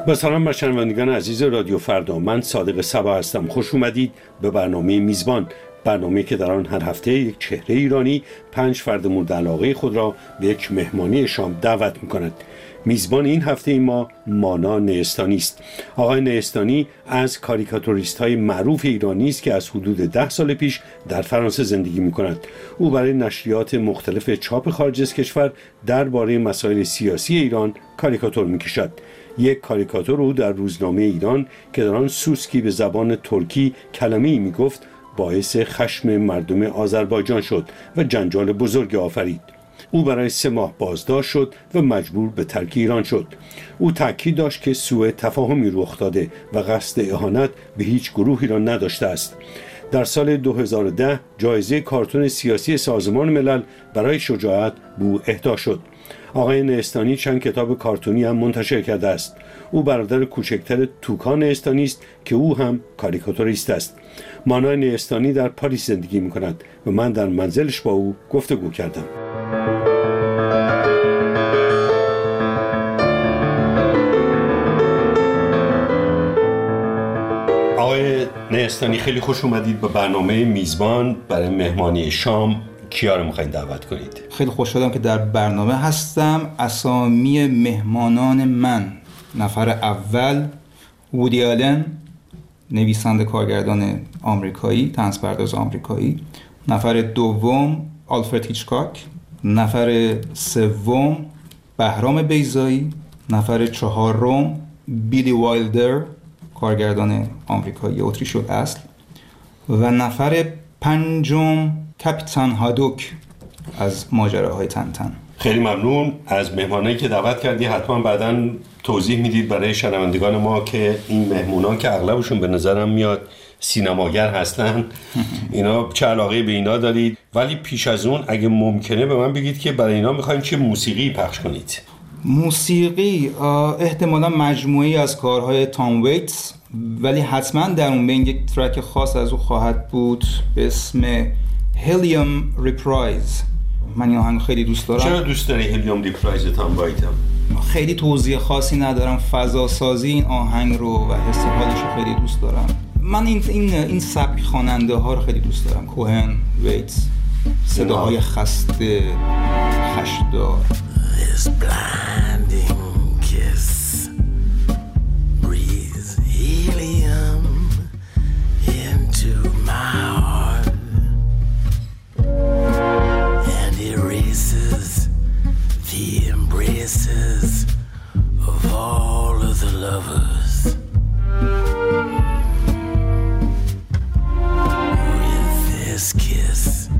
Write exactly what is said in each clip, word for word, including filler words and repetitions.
با سلام بر شنوندگان عزیز رادیو فردا، من صادق صبا هستم. خوش اومدید به برنامه میزبان، برنامه که در آن هر هفته یک چهره ایرانی پنج فرد مورد علاقه خود را به یک مهمانی شام دعوت می‌کند. میزبان این هفته ما مانا نیستانی است. آقای نیستانی از کاریکاتوریست‌های معروف ایرانی است که از حدود ده سال پیش در فرانسه زندگی می‌کند. او برای نشریات مختلف چاپ خارج از کشور درباره مسائل سیاسی ایران کاریکاتور می‌کشد. یک کاریکاتور او در روزنامه ایران که در آن سوسکی به زبان ترکی کلمه‌ای می‌گفت باعث خشم مردم آذربایجان شد و جنجال بزرگی آفرید. او برای سه ماه بازداشت شد و مجبور به ترک ایران شد. او تاکید داشت که سوء تفاهمی رخ داده و قصد اهانت به هیچ گروهی را نداشته است. در سال دو هزار و ده جایزه کارتون سیاسی سازمان ملل برای شجاعت به او اهدا شد. آقای نیستانی چند کتاب کارتونی هم منتشر کرده است. او برادر کوچکتر توکان نیستانی است که او هم کاریکاتوریست است. مانا نیستانی در پاریس زندگی می‌کند و من در منزلش با او گفتگو کردم. آقای نیستانی، خیلی خوش اومدید به برنامه میزبان برای مهمانی شام. کیا رو می‌خواید دعوت کنید؟ خیلی خوشحالم که در برنامه هستم. اسامی مهمانان من: نفر اول وودی آلن، نویسنده کارگردان آمریکایی، طنزپرداز آمریکایی. نفر دوم آلفرد هیچکاک. نفر سوم بهرام بیضایی. نفر چهارم بیلی وایلدر، کارگردان آمریکایی اتریشی اصل. و نفر پنجم کاپیتان هادوک از ماجراهای تنتن. خیلی ممنون از مهمانایی که دعوت کردی. حتما بعداً توضیح میدید برای شنوندگان ما که این مهمونان که اغلبشون به نظرم میاد سینماگر هستن، اینا چه علاقه به اینا دارید؟ ولی پیش از اون اگه ممکنه به من بگید که برای اینا میخوایم چه موسیقی پخش کنید. موسیقی احتمالا مجموعی از کارهای تام ویتس، ولی حتما در اون بین یک ترک خاص از او خواهد بود به اسم هلیوم ریپرایز. من این آهنگ خیلی دوست دارم. چرا دوست داری هلیوم ریپرایز تام وایتم؟ خیلی توضیح خاصی ندارم. فضا سازی این آهنگ رو و حس حالش رو خیلی دوست دارم. من این این این سبک خواننده ها رو خیلی دوست دارم. کوهن، ویتس، صداهای خسته، خشدار. This blinding kiss breathes helium into my heart and erases the embraces of all of the lovers. With this kiss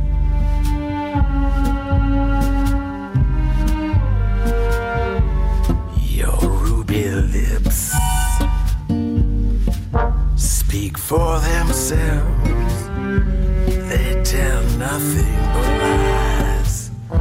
speak for themselves. They tell nothing but lies.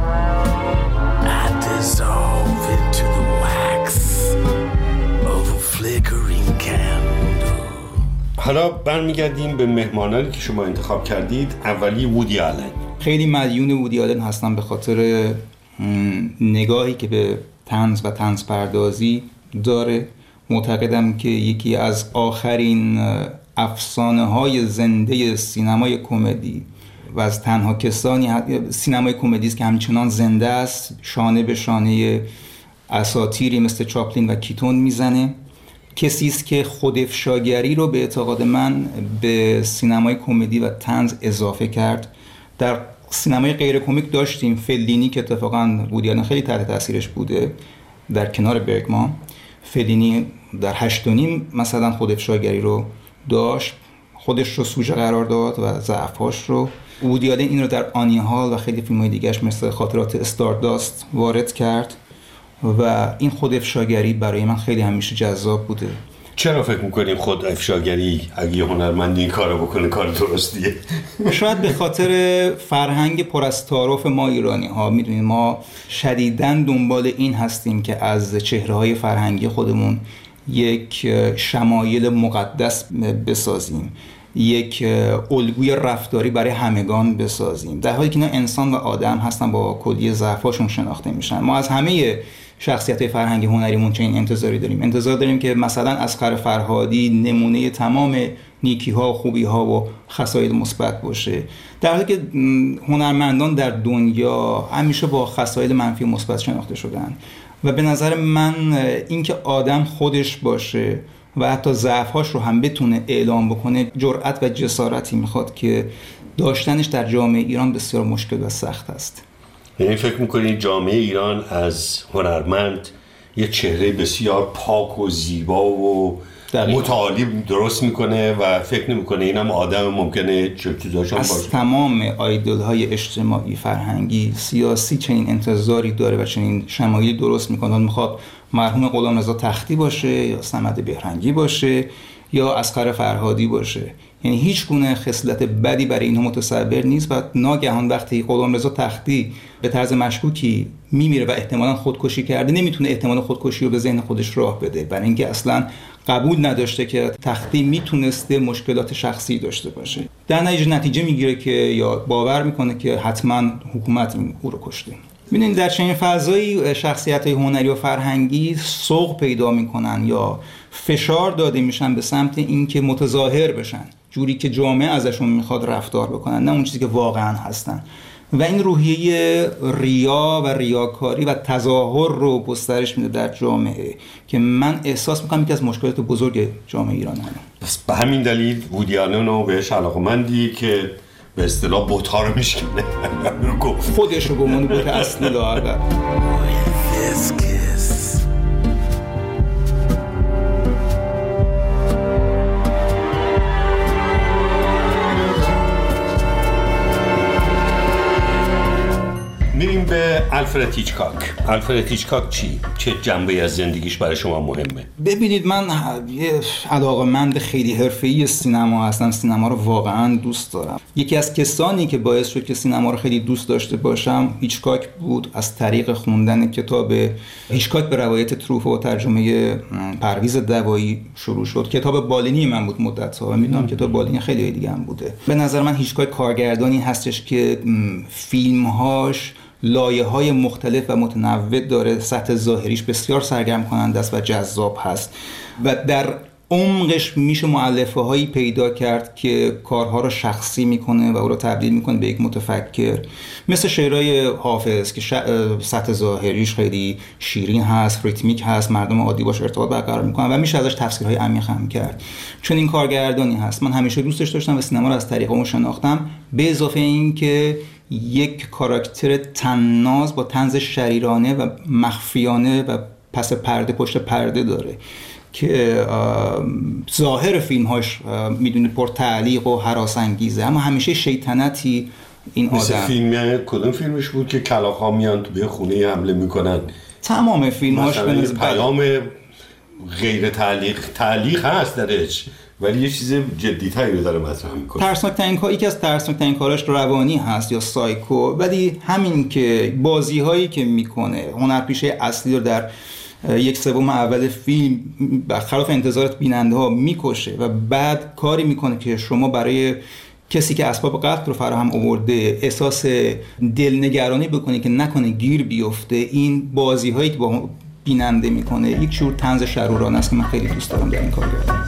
I dissolve into the wax of a flickering candle. حالا برمیگردیم به مهمانانی که شما انتخاب کردید. اولی وودی آلن. خیلی مدیون وودی آلن هستم به خاطر نگاهی که به طنز و طنز پردازی داره. معتقدم که یکی از آخرین افسانه های زنده سینمای کمدی و از تنها کسانی سینمای کمدی است که همچنان زنده است. شانه به شانه اساطیری مثل چاپلین و کیتون میزنه. کسی است که خودافشاگری رو به اعتقاد من به سینمای کمدی و طنز اضافه کرد. در سینمای غیر کمیک داشتیم فلینی که اتفاقاً وودی آلن خیلی تحت تاثیرش بوده در کنار برگمان. فلینی در هشت و نیم مثلا خودافشاگری رو داشت، خودش رو سوژه قرار داد و ضعف‌هاش رو. وودی آلن این رو در آنی هال و خیلی فیلم‌های دیگه‌اش مثل خاطرات استارداست وارد کرد و این خودافشاگری برای من خیلی همیشه جذاب بوده. چرا فکر میکنیم خود افشاگری اگه یه هنرمند این کارو بکنه کار درستیه؟ شاید به خاطر فرهنگ پر از تعارف ما ایرانی ها. میدونید ما شدیداً دنبال این هستیم که از چهره‌های فرهنگی خودمون یک شمایل مقدس بسازیم، یک الگوی رفتاری برای همگان بسازیم، در حالی که اینا انسان و آدم هستن با کلیه ضعفاشون شناخته میشن. ما از همه شخصیت‌های فرهنگی هنریمون چنین انتظاری داریم. انتظار داریم که مثلا اصغر فرهادی نمونه تمام نیکی‌ها و خوبی‌ها و خصایل مثبت باشه، در حالی که هنرمندان در دنیا همیشه با خصایل منفی و مثبت شناخته شدن و به نظر من اینکه آدم خودش باشه و حتی ضعف‌هاش رو هم بتونه اعلام بکنه جرأت و جسارتی میخواد که داشتنش در جامعه ایران بسیار مشکل و سخت است. یعنی فکر میکنید جامعه ایران از هنرمند یه چهره بسیار پاک و زیبا و متعالی درست میکنه و فکر نمیکنه اینم آدم ممکنه چیزاشون باشه؟ از تمام آیدول های اجتماعی، فرهنگی، سیاسی چنین انتظاری داره و چنین شمایلی درست میکنه. میخواد مرحوم غلامرضا تختی باشه یا صمد بهرنگی باشه یا اصغر فرهادی باشه، یعنی هیچ گونه خصلت بدی برای اینها متصور نیست و ناگهان وقتی غلامرضا تختی به طرز مشکوکی میمیره و احتمالاً خودکشی کرده، نمیتونه احتمال خودکشی رو به ذهن خودش راه بده، برای اینکه اصلاً قبول نداشته که تختی میتونسته مشکلات شخصی داشته باشه. در نتیجه نتیجه میگیره که یا باور میکنه که حتما حکومت این او رو کشته. ببینید در چنین فضایی شخصیت‌های هنری و فرهنگی سوق پیدا میکنن یا فشار داده میشن به سمت اینکه متظاهر بشن، جوری که جامعه ازشون میخواد رفتار بکنن، نه اون چیزی که واقعا هستن. و این روحیه ریا و ریاکاری و تظاهر رو گسترش میده در جامعه که من احساس میکنم یکی از مشکلات بزرگ جامعه ایران هست. پس به همین دلیل وودی آلن رو بهش علاقه‌مندی که به اصطلاح بت‌ها رو میشکنه، خودش رو گمان بوت اصلی لااقل. میریم به الفرد هیچکاک. الفرد هیچکاک چی؟ چه جنبه‌ای از زندگیش برای شما مهمه؟ ببینید من یه علاقه‌مند خیلی حرفه‌ای سینما هستم، سینما رو واقعا دوست دارم. یکی از کسانی که باعث شد که سینما رو خیلی دوست داشته باشم هیچکاک بود، از طریق خوندن کتاب هیچکاک به روایت تروفو و ترجمه پرویز دوایی شروع شد. کتاب بالینی من بود مدت‌ها و میدونم کتاب بالینی خیلی دیگه هم بوده. به نظر من هیچکاک کارگردانی هستش که فیلم‌هاش لایه‌های مختلف و متنوع داره، سطح ظاهریش بسیار سرگرم کننده است و جذاب هست و در عمقش میشه مؤلفه‌هایی پیدا کرد که کارها رو شخصی میکنه و او رو تبدیل میکنه به یک متفکر، مثل شعرهای حافظ که سطح ظاهریش خیلی شیرین هست، ریتمیک هست، مردم عادی باش ارتباط برقرار میکنن و میشه ازش تفسیرهای عمیق هم کرد. چون این کارگردانی هست من همیشه دوستش داشتم و سینما رو از طریق اون شناختم، به اضافه این که یک کاراکتر طناز با طنز شریرانه و مخفیانه و پس پرده پشت پرده داره که ظاهر فیلم‌هاش میدونی پر تعلیق و هراس انگیزه، اما همیشه شیطنتی این آدم. مثل فیلم کدوم فیلمش بود که کلاغ‌ها میان تو به خونه حمله میکنن؟ تمام فیلم‌هاش به نسبت پیام غیر تعلیق تعلیق هست درش، ولی یه چیز جدی‌تری رو داره مطرح میکنه. ترسناک‌ترین کار یکی از ترسناک‌ترین کاراش روانی هست یا سایکو، ولی همین که بازی‌هایی که میکنه، هنرپیشه اصلی رو در یک سوم اول فیلم برخلاف انتظارات بیننده ها میکشه و بعد کاری میکنه که شما برای کسی که اسباب قتل رو فراهم آورده احساس دلنگرانی بکنی که نکنه گیر بیفته. این بازی هایی که با بیننده میکنه یک جور طنز شرورانه است که من خیلی دوست دارم در این کار کردم.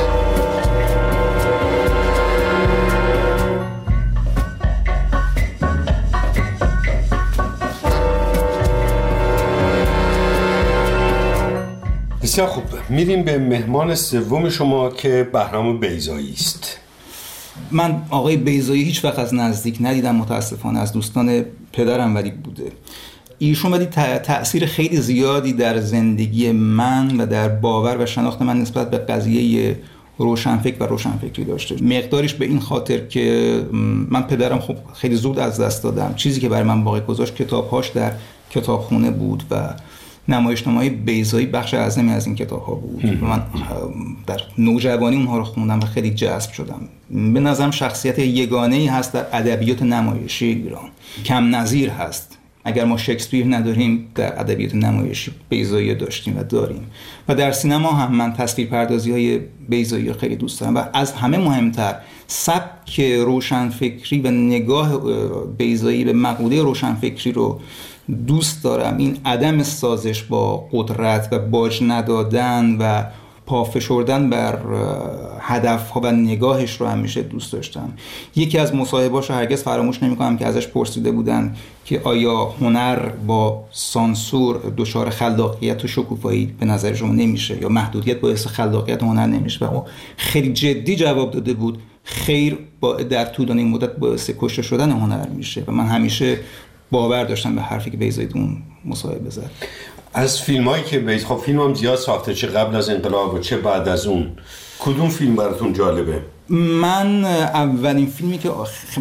بسیار خوب، میریم به مهمان سوم شما که بهرام بیضایی است. من آقای بیضایی هیچ وقت از نزدیک ندیدم متاسفانه، از دوستان پدرم ولی بوده. ایشون ولی تأثیر خیلی زیادی در زندگی من و در باور و شناخت من نسبت به قضیه روشنفکر و روشنفکری داشته. مقدارش به این خاطر که من پدرم خب خیلی زود از دست دادم، چیزی که برای من باقی گذاشت کتاب‌هاش در کتابخونه بود و نمایشنامه‌های بیضایی بخش اعظمی از این کتاب‌ها بود. من در نوجوانی اونها رو خوندم و خیلی جذب شدم. به نظرم شخصیت یگانه‌ای هست در ادبیات نمایشی ایران، کم نظیر هست. اگر ما شکسپیر نداریم در ادبیات نمایشی بیضایی داشتیم و داریم و در سینما هم من تصویرپردازی‌های بیضایی رو خیلی دوست دارم و از همه مهمتر سبک روشنفکری و نگاه بیضایی به مقوله روشنفکری رو دوست دارم. این عدم سازش با قدرت و باج ندادن و پافشردن بر هدفها و نگاهش رو همیشه دوست داشتم. یکی از مصاحبه‌هاش رو هرگز فراموش نمی‌کنم که ازش پرسیده بودن که آیا هنر با سانسور دچار خلاقیت و شکوفایی به نظر شما نمیشه یا محدودیت باعث خلاقیت هنر نمیشه؟ و خیلی جدی جواب داده بود خیر، با در طولانی این مدت باعث کشته شدن هنر میشه. و من همیشه باور داشتم به حرفی که بیضایی اون مصاحبه زد. از فیلمایی که بیضایی، خب فیلم هم زیاد ساخته، چه قبل از انقلاب و چه بعد از اون، کدوم فیلم براتون جالبه؟ من اولین فیلمی که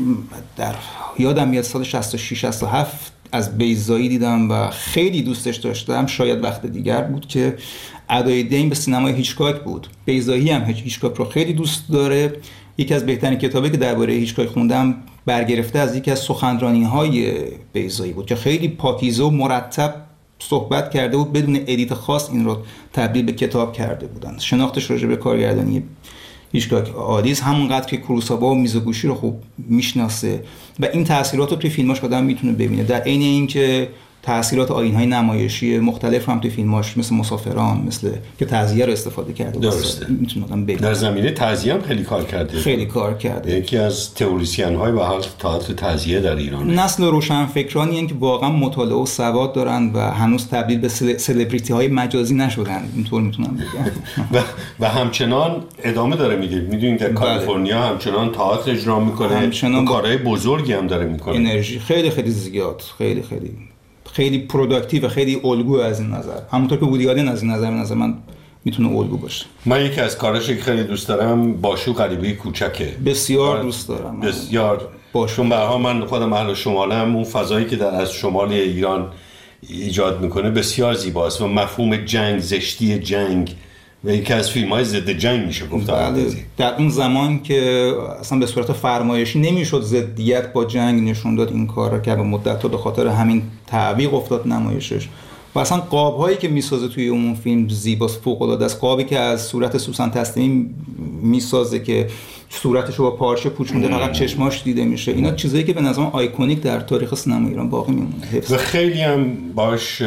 در یادم میاد سال شصت و شش شصت و هفت از بیضایی دیدم و خیلی دوستش داشتم، شاید وقت دیگر بود، که ادای دین به سینمای هیچکاک بود. بیضایی هم هیچکاک رو خیلی دوست داره. یکی از بهترین کتابی که درباره هیچکاک خوندم برگرفته از یکی از سخنرانی‌های بیضایی بود که خیلی پاکیزه و مرتب صحبت کرده بود، بدون ادیت خاص این رو تبدیل به کتاب کرده بودن. شناختش راجع به کارگردانی هیچکاک عالی است، همونقدر که کوروساوا و میزوگوشی رو خوب میشناسه و این تاثیرات رو توی فیلماش آدم میتونه ببینه. در عین اینکه تاثیرات آیین‌های نمایشی مختلف هم توی فیلماش مثل مسافران، مثل که تعزیه رو استفاده کرده، درسته، میتونه آدم ببینه. در زمینه تعزیه هم خیلی کار کرده، خیلی کار کرده. یکی از تئوریسین‌های به حال تئاتر تعزیه در ایران. نسل روشنفکرانی هستند که واقعا مطالعه و سواد دارن و هنوز تبدیل به سلبریتی‌های مجازی نشدن، اینطور میتونم بگم. و و همچنان ادامه داره میده. میدونید در کالیفرنیا همچنان تئاتر اجرا میکنه، همچنان کارهای بزرگی هم داره میکنه. انرژی خیلی خیلی زیاد، خیلی خیلی خیلی پروداکتیو و خیلی الگو از این نظر، همونطور که وودی آلن از این نظر نظر من میتونه الگو باشه. من یکی از کاراش که خیلی دوست دارم باشو غریبه کوچکه، بسیار دوست دارم بسیار. باشون برها من خودم اهل شمالم، اون فضایی که در از شمال ایران ایجاد میکنه بسیار زیباست و مفهوم جنگ، زشتی جنگ و یکی از فیلم‌های ضد جنگ میشه گفت. بله. در اون زمان که اصلا به صورت فرمایشی نمیشد ضدیت با جنگ نشون داد این کار را، که به مدت به خاطر همین تعویق افتاد نمایشش. و اصلا قاب‌هایی که میسازه توی اون فیلم زیباست، فوق‌العاده است. قابی که از صورت سوسن تسلیمی میسازه که صورتش رو با پارچه پوشونده، فقط چشماش دیده میشه. اینا چیزایی که به نظرم آیکونیک در تاریخ سینما ایران باقی میمونه. و خیلی هم باش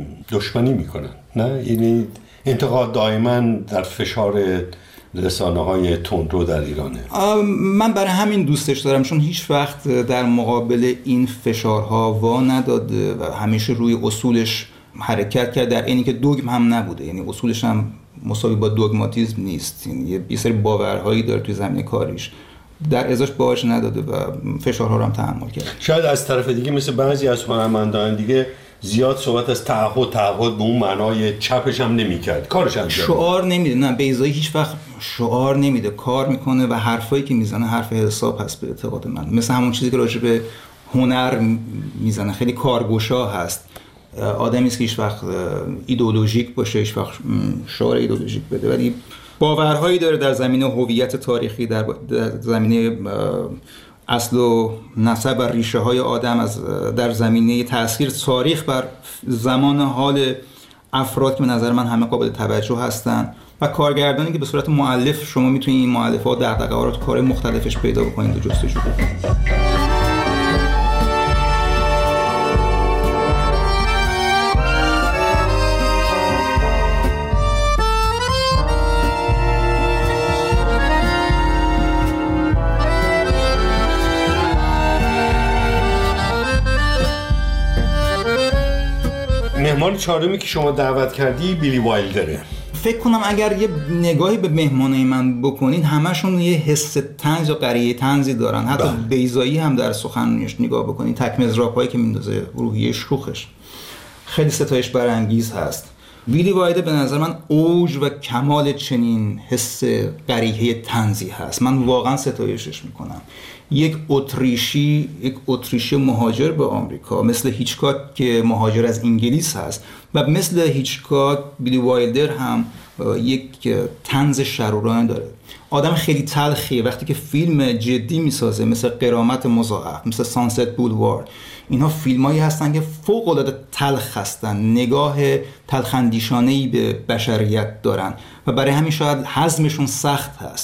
دشمنی میکنن، نه؟ یعنی انتقاد دائما در فشار رسانه‌های تندرو در ایرانه. من برای همین دوستش دارم، چون هیچ وقت در مقابل این فشارها وا نداده و همیشه روی اصولش حرکت کرد، در اینی که دوگم هم نبوده. یعنی اصولش هم مساوی با دوگماتیسم نیست، یعنی یه سری باورهایی داره توی زمینه کاریش، در ازاش باش نداده و فشارها رو هم تحمل کرد. شاید از طرف دیگه مثل بعضی از هنرمندان دیگه زیاد صحبت از تعهد تعهد به اون معنای چپش هم نمی‌کرد، کارش هم شعار نمیده. نه، بیضایی هیچ وقت شعار نمیده، کار میکنه و حرفایی که میزنه حرف حساب هست به اعتقاد من. مثل همون چیزی که راجع به هنر میزنه، خیلی کارگشا هست. آدمی است که هیچ وقت ایدئولوژیک باشه، هیچ وقت شعار ایدئولوژیک بده، ولی باورهایی داره در زمینه هویت تاریخی، در, در زمینه اصل و نسب و ریشه های آدم، از در زمینه تأثیر تاریخ بر زمان حال افراد که به نظر من همه قابل توجه هستن، و کارگردانی که به صورت مؤلف شما میتونید این مؤلفات دغدغه‌ها رو تو کارهای مختلفش پیدا بکنید و جستجو کنید. مهمان چهارمی که شما دعوت کردی بیلی وایلدره. فکر کنم اگر یه نگاهی به مهمانای من بکنید همشون یه حس طنز و قریه طنزی دارن. حتی بیضایی هم در سخنرانیش نگاه بکنید، تک مضراب‌هایی که میندازه، روحیه شوخش خیلی ستایش برانگیز هست. بیلی وایلدر به نظر من اوج و کمال چنین حس قریحه طنزی هست. من واقعا ستایشش میکنم. یک اتریشی یک اتریشی مهاجر به آمریکا، مثل هیچکاک که مهاجر از انگلیس هست، و مثل هیچکاک بیلی وایلدر هم یک طنز شرورانه داره. آدم خیلی تلخیه. وقتی که فیلم جدی میسازه، مثل قرامت مضاعف، مثل سانست بولوارد، اینها فیلمایی هستن که فوق العاده تلخ هستن، نگاه تلخندیشانه‌ای به بشریت دارن و برای همین شاید هضمشون سخت هست.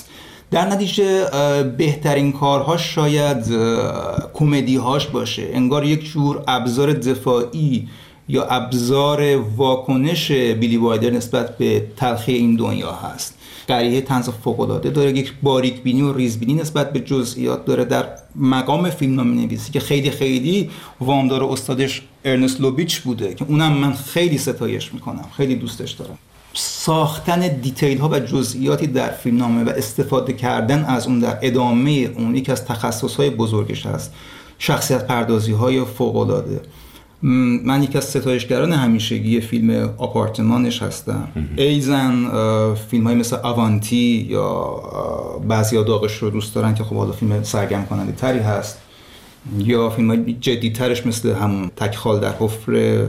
در نتیجه بهترین کارهاش شاید کمدی‌هاش باشه، انگار یک جور ابزار دفاعی یا ابزار واکنش بیلی وایلدر نسبت به تلخی این دنیا هست. قریحه طنز فوق‌العاده داره، یک باریک بینی و ریزبینی نسبت به جزئیات داره در مقام فیلمنامه‌نویسی که خیلی خیلی وامدار استادش ارنست لوبیچ بوده که اونم من خیلی ستایش میکنم، خیلی دوستش دارم. ساختن دیتیل ها و جزئیاتی در فیلمنامه و استفاده کردن از اون در ادامه اون یکی از تخصص های بزرگش هست. شخصیت پردازی های فوق‌العاده. من یکی از ستایشگران همیشگی فیلم آپارتمانش هستم. ایزن فیلم های مثل آوانتی یا بعضی داغش رو دوست دارن که خب حالا فیلم سرگرم کننده تری هست، یا فیلم های جدی ترش مثل همون تکخال در حفره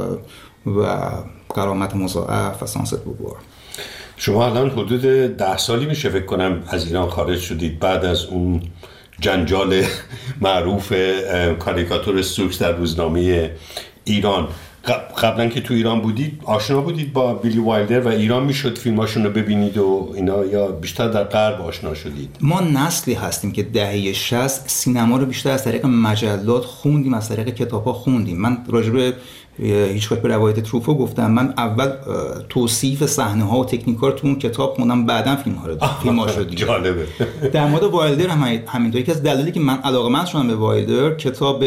و قرامت مضاعف و سانست بوبوار. شما الان حدود ده سالی میشه فکر کنم از ایران خارج شدید بعد از اون جنجال معروف کاریکاتور سوکس در روزنامه ایران. قبلا که تو ایران بودید آشنا بودید با بیلی وایلدر و ایران میشد فیلماشون رو ببینید و اینا، یا بیشتر در غرب آشنا شدید؟ ما نسلی هستیم که دهه شصت سینما رو بیشتر از طریق مجلات خوندیم، از طریق کتاب‌ها خوندیم. من راجع هیچ وقت به روایت تروفو گفتم، من اول توصیف صحنه‌ها و تکنیک‌ها رو تو اون کتاب خوندم، بعداً فیلم‌ها رو فیلم‌هاشو دیدم. جالبه. در مورد وایلدر هم همینطوری که از دلایلی که من علاقه‌مند شدم به وایلدر، کتاب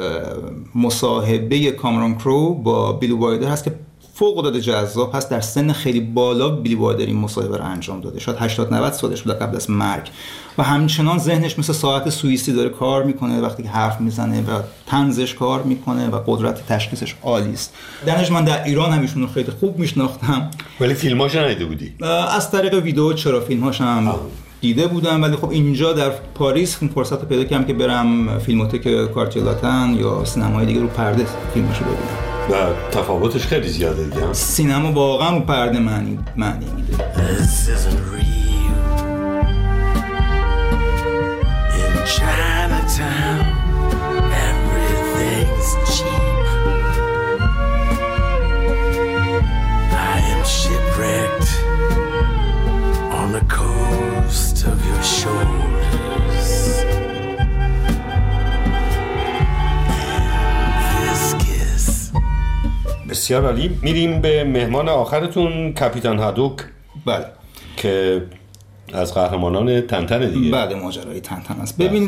مصاحبه کامرون کرو با بیلی وایلدر هست که فوق‌العاده جذاب هست. در سن خیلی بالا بیلی وایلدر این مصاحبه رو انجام داده، شاید هشتاد نود سالش بود قبل از مرگ، و همچنان ذهنش مثل ساعت سوئیسی داره کار میکنه وقتی که حرف میزنه و طنزش کار میکنه و قدرت تشخیصش عالی است. دانش من در ایران هم ایشون رو خیلی خوب میشناختم، ولی فیلماش ندیده بودی؟ از طریق ویدیو چرا فیلماش هم آه. دیده بودم، ولی خب اینجا در پاریس فرصت پیدا کردم که برم فیلموتک کارتیه لاتن یا سینمای دیگه رو پرده فیلمش رو ببینم و تفاوتش خیلی زیاده دیگه. سینما واقعا رو پرده معنی معنی میده. Chinatown, everything's cheap. I am shipwrecked on the coast of your shoulders. And this kiss. بسیار عالی. میریم به مهمان آخرتون، کاپیتان هادوک. بله. که از قهرمانان تنتن دیگه. بعد ماجرای تنتن است. ببینید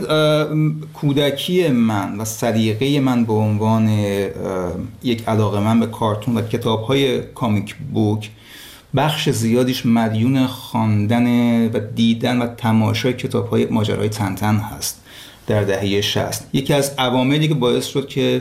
کودکی من و سلیقه من به عنوان یک علاقه‌مند به کارتون و کتاب‌های کامیک بوک بخش زیادیش مدیون خواندن و دیدن و تماشای کتاب‌های ماجرای تنتن هست در دهه شصت. یکی از عواملی که باعث شد که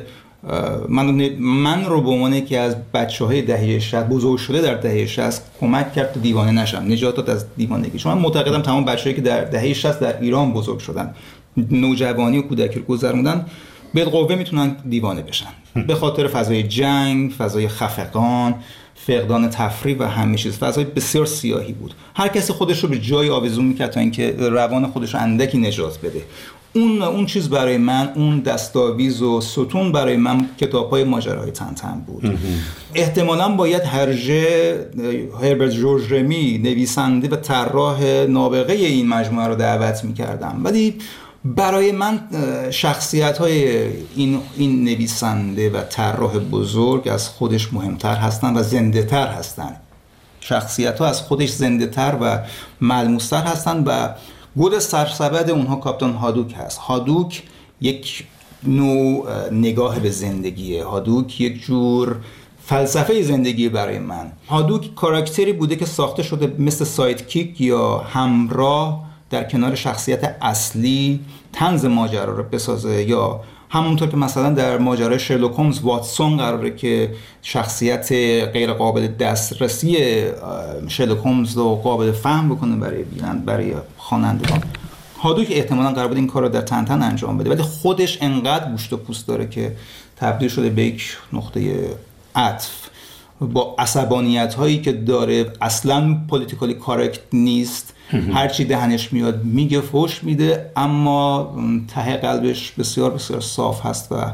من من رو به عنوان یکی از بچه‌های دهه شصت بزرگ شده در دهه شصت کمک کرد تا دیوانه نشم، نجات داد از دیوانگی. چون من معتقدم تمام بچه‌هایی که در دهه شصت در ایران بزرگ شدن، نوجوانی و کودکی رو گذروندن، بالقوه میتونن دیوانه بشن به خاطر فضای جنگ، فضای خفقان، فقدان تفریح و همه چیز. فضای بسیار سیاهی بود. هر کسی خودش رو به جای آویزون میکرد تا اینکه روان خودش رو اندکی نجات بده. اون اون چیز برای من، اون دستاویز و ستون برای من کتاب‌های ماجراهای تنتن بود. احتمالاً باید هرژه هربرت جورج رمی نویسنده و طراح نابغه این مجموعه رو دعوت می‌کردم، ولی برای من شخصیت‌های این این نویسنده و طراح بزرگ از خودش مهمتر هستن و زنده‌تر هستن. شخصیت‌ها از خودش زنده‌تر و ملموس‌تر هستن و گل سرسبد اونها کاپیتان هادوک هست. هادوک یک نوع نگاه به زندگیه. هادوک یک جور فلسفه زندگی برای من. هادوک کاراکتری بوده که ساخته شده مثل سایدکیک یا همراه در کنار شخصیت اصلی طنز ماجرا رو بسازه، یا همونطور که مثلا در ماجرای شرلوک هومز واتسون قراره که شخصیت غیر قابل دسترسی شرلوک هومز رو قابل فهم بکنه برای بینند برای خوانندگان. هادوک احتمالاً قرار بود این کار رو در تنتن انجام بده، ولی خودش انقدر گوشت و پوست داره که تبدیل شده به یک نقطه عطف. با عصبانیت هایی که داره، اصلاً پولیتیکالی کارکت نیست، هرچی دهنش میاد میگه، فوش میده، اما ته قلبش بسیار بسیار صاف هست و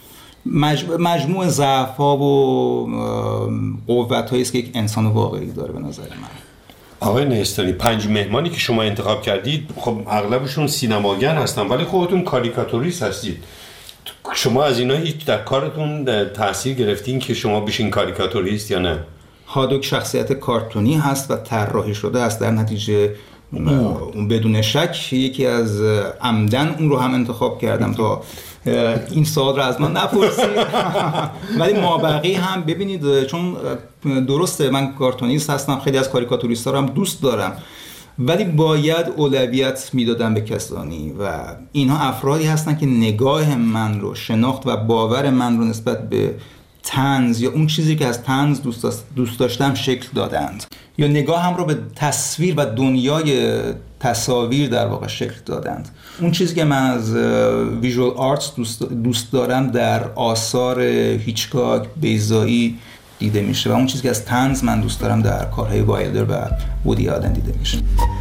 مجموع ضعف‌ها و قوت‌هایی است که یک انسان واقعی داره به نظر من. آقای نیستانی، پنج مهمانی که شما انتخاب کردید خب اغلبشون سینماگر هستن، ولی خودتون کاریکاتوریست هستید. شما از اینا هیچ در کارتون تاثیر گرفتین که شما بشین کاریکاتوریست یا نه؟ هادوک شخصیت کارتونی هست و طراحی شده است، در نتیجه بدون شک یکی از عمدن اون رو هم انتخاب کردم تا این سوال رو از من نپرسید. ولی مابقی هم ببینید، چون درسته من کارتونیست هستم، خیلی از کاریکاتوریست‌ها رو هم دوست دارم، ولی باید اولویت میدادم به کسانی و اینها افرادی هستن که نگاه من رو، شناخت و باور من رو نسبت به طنز یا اون چیزی که از طنز دوست داشتم شکل دادند، یا نگاه هم رو به تصویر و دنیای تصاویر در واقع شکل دادند. اون چیزی که من از ویژوال آرتس دوست, دوست دارم در آثار هیچکاک، بیضایی دیده میشه و اون چیزی که از طنز من دوست دارم در کارهای وایلدر و وودی آلن دیده میشه.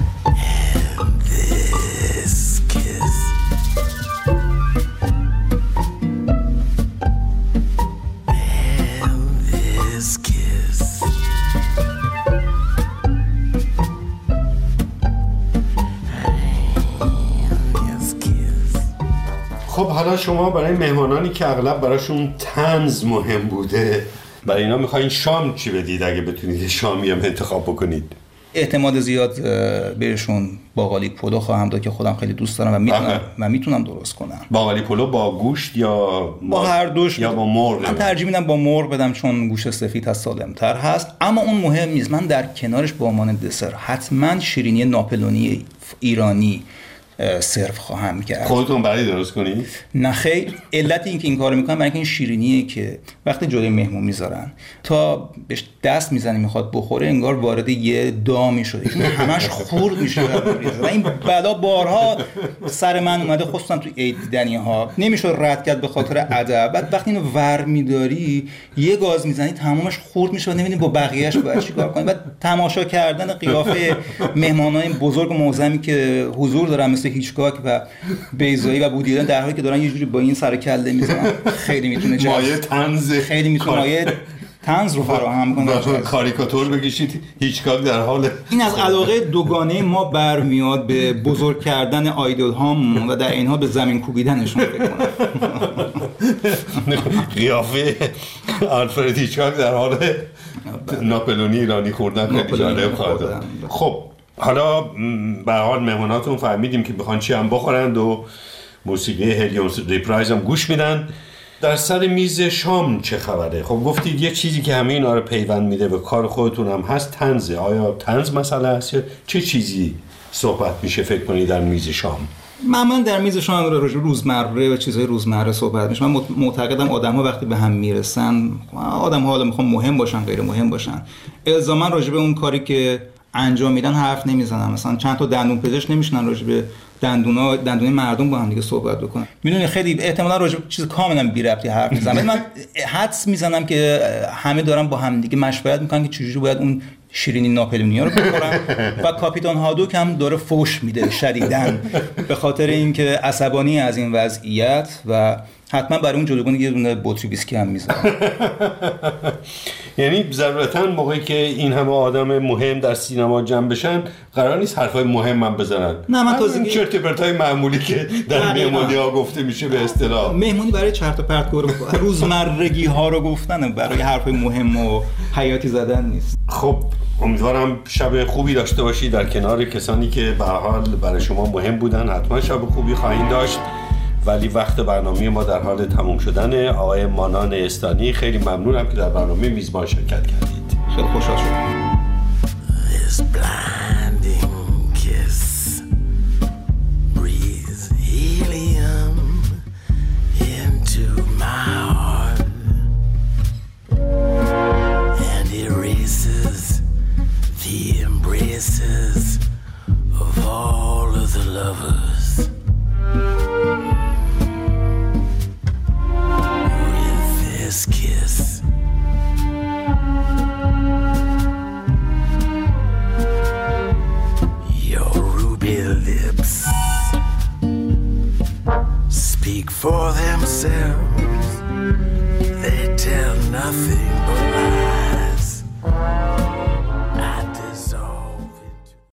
خب حالا شما برای مهمانانی که اغلب براشون طنز مهم بوده، برای اینا میخواین شام چی بدید اگه بتونید شامی هم انتخاب بکنید؟ احتمال زیاد بهشون باقالی پلو خواهم داد که خودم خیلی دوست دارم و میتونم و میتونم درست کنم. باقالی پلو با گوشت یا با هر دوش یا با مرغ؟ من ترجیح میدم با مرغ بدم چون گوشت سفید از سالم‌تر هست، اما اون مهم نیست. من در کنارش با عنوان دسر حتما شیرینی ناپلونی ایرانی سرو خواهم کرد. خودتون برای درست کنید؟ نه خیر، علت این که این کارو میکنم برای اینکه این شیرینیه که وقتی جلوی مهمون میذارن تا بهش دست میزنه میخواد بخوره انگار وارد یه دامی شده، چون همش خورد میشه و این بلا بارها سر من اومده، خصوصا تو عید دیدنی ها نمیشه رد کرد به خاطر ادب. بعد وقتی اینو ور میداری یه گاز میزنی تمامش خورد میشه و نمیدونی با بقیه‌اش باید چیکار کنی. بعد تماشا کردن قیافه مهمانای بزرگ و معظمی که حضور دارن مثل هیچکاک و بیضایی و وودی آلن در حالی که دارن یه جوری با این سر کله میزنن خیلی میتونه جذاب، مایه طنز، خیلی میتونه مایه طنز رو فراهم کنه. کاریکاتور بکشید هیچکاک در حال این از علاقه دوگانه ما برمیاد به بزرگ کردن آیدول هامون و در اینها به زمین کوبیدنشون فکر کنم. قیافه آلفرد هیچکاک در حال ناپلونی ایرانی خوردن خیلی جالب خواهد. خب حالا به هر حال مهماناتون فهمیدیم که بخوان چی هم بخورند و موسیقی هلیوم ریپرایز هم گوش میدن. در سر میز شام چه خبره؟ خب گفتید یه چیزی که همه اینا رو پیوند میده به کار خودتون هم هست طنزه. آیا طنز مسئله هست یا چه چیزی صحبت میشه فکر کنید در میز شام؟ معمولا در میز شام راجع به روزمره و چیزهای روزمره صحبت میشه. من معتقدم آدم‌ها وقتی به هم میرسن، آدم‌ها حالا میخوان مهم باشن غیر مهم باشن، الزاما راجع به اون کاری که انجام میدن حرف نمیزنن. مثلا چند تا دندون پزشک نمیشنن راجع به دندونا دندون مردم با هم دیگه صحبت بکنن. میدونی خیلی احتمالاً راجع به چیز کاملا بی ربطی حرف میزنن. من حدس میزنم که همه دارن با هم دیگه مشورت میکنن که چجوری باید اون شیرینی ناپلونیا رو بخورن و کاپیتان هادوک هم داره فوش میده شدیداً به خاطر اینکه عصبانی از این وضعیت و حتما برای اون جلوگونه یه دونه بطری ویسکی هم میذاره. یعنی ضرورتاً موقعی که این همه آدم مهم در سینما جمع بشن قرار نیست حرفای مهم هم بزنن. نه من تازگی چرت و پرتای معمولی که در مهمونی‌ها گفته میشه به اصطلاح. مهمونی برای چرت و پرت روزمرگی ها رو گفتن، برای حرفای مهم و حیاتی زدن نیست. خب امیدوارم شب خوبی داشته باشید در کنار کسانی که به هر حال برای شما مهم بودن. حتما شب خوبی خواهید داشت، ولی وقت برنامه ما در حال تموم شدنه. آقای مانان استانی خیلی ممنونم که در برنامه میزبان شرکت کردید. خیلی خوشحال شدم. This blinding kiss breathes helium into my heart and erases the embraces of all of the lovers. With this kiss your ruby lips speak for themselves. They tell nothing but